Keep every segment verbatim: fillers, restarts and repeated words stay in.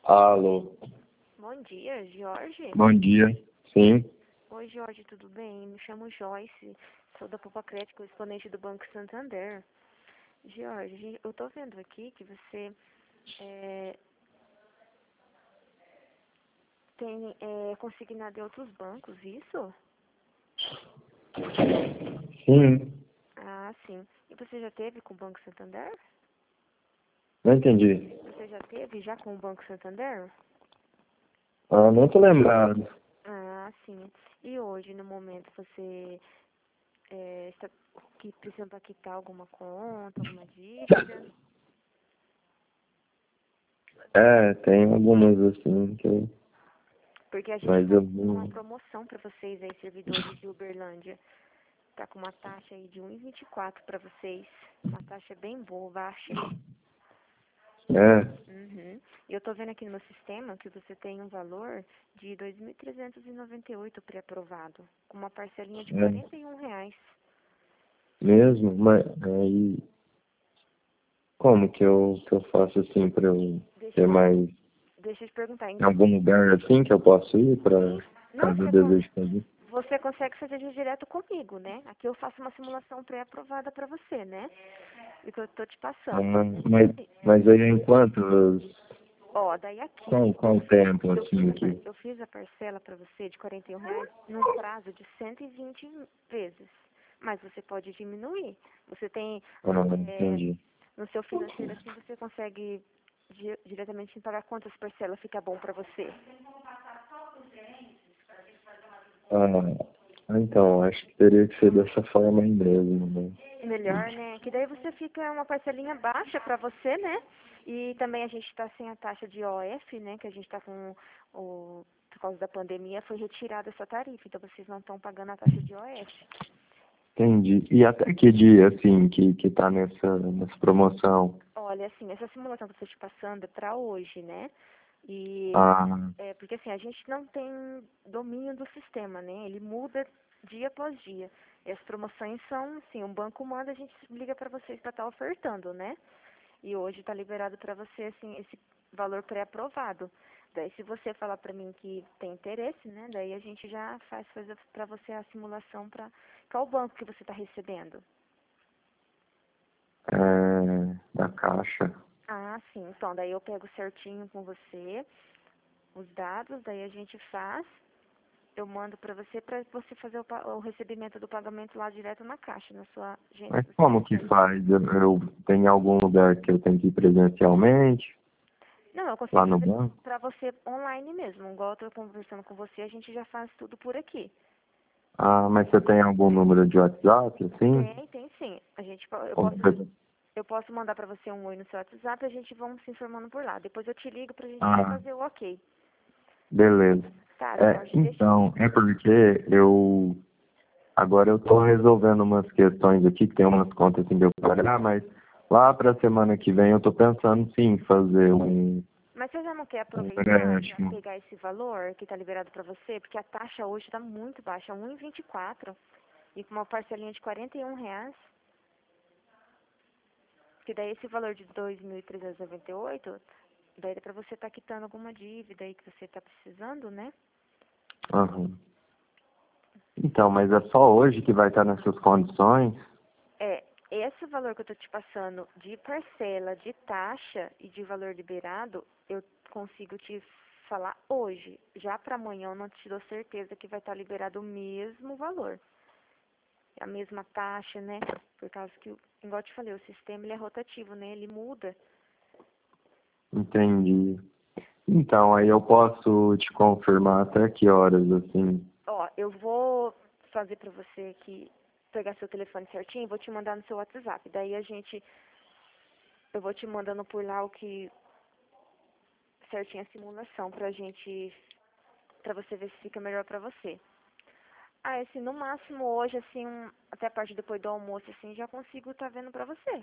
Alô, Bom dia, Jorge. bom dia. Sim, Oi, Jorge, tudo bem? Me chamo Joyce, sou da Poupa Crédito, exponente do Banco Santander. Jorge, eu tô vendo aqui que você é, tem é, consignado em outros bancos, isso? sim, Ah, sim. E você já teve com o Banco Santander? não entendi. Você já teve já com o Banco Santander? Ah, não tô lembrado. Ah, sim. E hoje, no momento, você é, está que precisando para quitar alguma conta, alguma dívida? É, tem algumas assim que eu... Porque a gente Mas está eu com uma não... promoção para vocês aí, servidores de Uberlândia. Tá com uma taxa aí de um e vinte e quatro para vocês. Uma taxa bem boa, baixa. É, Uhum. E eu tô vendo aqui no meu sistema que você tem um valor de dois mil trezentos e noventa e oito pré-aprovado, com uma parcelinha de é quarenta e um reais. mesmo, mas aí... Como que eu, que eu faço assim pra eu Deixa ter eu, mais... deixa eu te perguntar. Em algum lugar assim que eu posso ir pra... Não, Caso eu você, con- deseje fazer? você consegue fazer isso direto comigo, né? Aqui eu faço uma simulação pré-aprovada para você, né? E que eu tô te Ah, passando. mas, mas aí enquanto... Ó, daí aqui, Qual, eu, qual tempo eu, fiz assim a, par- que... eu fiz a parcela para você de quarenta e um reais num prazo de cento e vinte vezes. Mas você pode diminuir. Você tem, Ah, é, entendi. no seu financeiro assim, você consegue di diretamente pagar quantas parcelas fica bom para você. Ah, então, acho que teria que ser dessa forma aí mesmo, né? Melhor, né? Que daí você fica uma parcelinha baixa para você, né? E também a gente está sem a taxa de O F, né? Que a gente está com o... Por causa da pandemia, foi retirada essa tarifa. Então, vocês não estão pagando a taxa de O F. Entendi. E até que dia, assim, que, que tá nessa, nessa promoção? Olha, assim, essa simulação que eu estou te passando é para hoje, né? E Ah, é porque assim, a gente não tem domínio do sistema, né? Ele muda dia após dia. E as promoções são, assim, um banco manda, a gente liga para vocês para estar ofertando, né? E hoje está liberado para você, assim, esse valor pré-aprovado. Daí, se você falar para mim que tem interesse, né? Daí a gente já faz fazer para você a simulação para qual banco que você está recebendo. é, da Caixa. Ah, sim. Então, daí eu pego certinho com você os dados, daí a gente faz, eu mando para você, para você fazer o, pa- o recebimento do pagamento lá direto na caixa, na sua agência Mas do como que Santander. faz? Eu, eu tenho algum lugar que eu tenho que ir presencialmente, Não, eu lá consigo no fazer banco? para você online mesmo, igual eu tô conversando com você, a gente já faz tudo por aqui. Ah, mas você tem algum número de WhatsApp, assim? Tem, tem sim. A gente, po- eu Ou posso, você- eu posso mandar para você um oi no seu WhatsApp, a gente vamos se informando por lá. Depois eu te ligo pra gente já Ah, fazer o ok. beleza. Tá, É, Jorge, deixa. então, é porque eu... Agora eu estou resolvendo umas questões aqui, que tem umas contas assim de eu pagar, mas lá para a semana que vem eu estou pensando sim em fazer um, Mas você já não quer um aproveitar para empréstimo. pegar esse valor que está liberado para você? Porque a taxa hoje está muito baixa, um e vinte e quatro. E com uma parcelinha de quarenta e um reais. Que daí esse valor de dois mil trezentos e noventa e oito, daí dá para você estar quitando alguma dívida aí que você está precisando, né? Aham. Então, mas é só hoje que vai estar nessas condições? É, esse valor que eu estou te passando de parcela, de taxa e de valor liberado, eu consigo te falar hoje. Já para amanhã eu não te dou certeza que vai estar liberado o mesmo valor. A mesma taxa, né? Por causa que, igual eu te falei, o sistema ele é rotativo, né? Ele muda. Entendi. Então, aí eu posso te confirmar até que horas, assim. Ó, eu vou fazer pra você aqui, pegar seu telefone certinho, vou te mandar no seu WhatsApp. Daí a gente, eu vou te mandando por lá o que, certinho a simulação pra gente, pra você ver se fica melhor pra você. Ah, assim, no máximo hoje, assim, um- até a parte depois do almoço, assim, já consigo tá vendo pra você.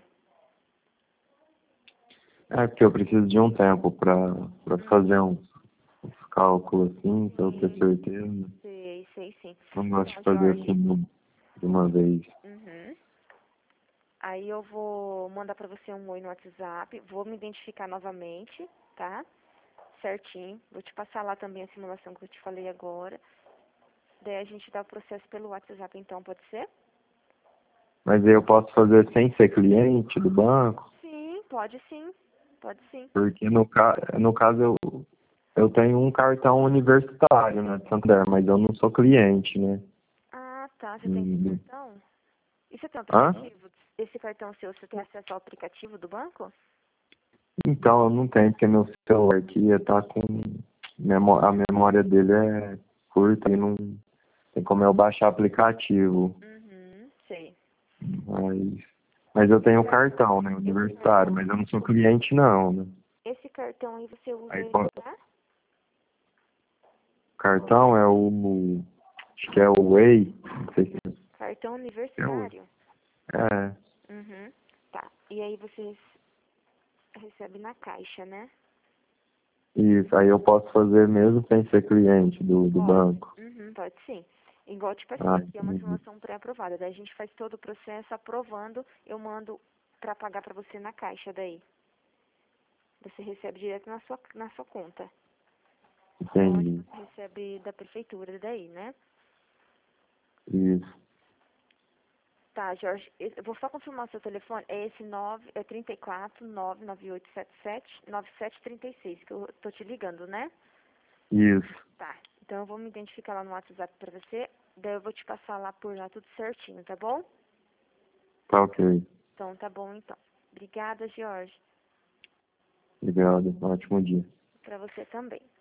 É porque eu preciso de um tempo para para Hum, fazer uns, uns cálculos assim, para eu ter sim, certeza. sei, sei, sim. Não gosto Então, de fazer Jorge, assim de uma vez. uhum. Aí eu vou mandar pra você um oi no WhatsApp, vou me identificar novamente, tá? certinho. Vou te passar lá também a simulação que eu te falei agora. Daí a gente dá o processo pelo WhatsApp, então, pode ser? Mas aí eu posso fazer sem ser cliente do banco? Sim, pode sim. Pode sim. Porque no, ca... no caso eu, eu tenho um cartão universitário, né, de Santander, mas eu não sou cliente, né? Ah, tá. Você tem esse Hum. cartão? E você tem um Hã? aplicativo? Esse cartão seu, você tem acesso ao aplicativo do banco? Então, eu não tenho, porque meu celular aqui tá com... memó- A memória dele é curta e não tem como eu baixar aplicativo. Uhum, sei. Mas, mas eu tenho cartão, né, universitário, mas eu não sou cliente não, né? Esse cartão aí você usa Aí, ele pô, pra? cartão é o... Acho que é o Way, não sei se Cartão é o... universitário? É, Uhum, tá. E aí você recebe na caixa, né? isso. Aí eu posso fazer mesmo sem ser cliente do, do Pode. banco. Uhum, pode sim. Igual, tipo assim, Ah, aqui é uma entendi. simulação pré-aprovada. Daí a gente faz todo o processo aprovando, eu mando pra pagar pra você na caixa daí. Você recebe direto na sua, na sua conta. Onde Entendi. você recebe da prefeitura daí, né? Isso. Tá, Jorge, eu vou só confirmar o seu telefone. É esse nove, é trinta e quatro, nove nove oito sete sete, nove sete trinta e seis, que eu tô te ligando, né? Isso. Tá, então eu vou me identificar lá no WhatsApp pra você, daí eu vou te passar lá por lá tudo certinho, tá bom? Tá ok. Então tá bom então. Obrigada, Jorge. Obrigado. Ótimo dia. Pra você também.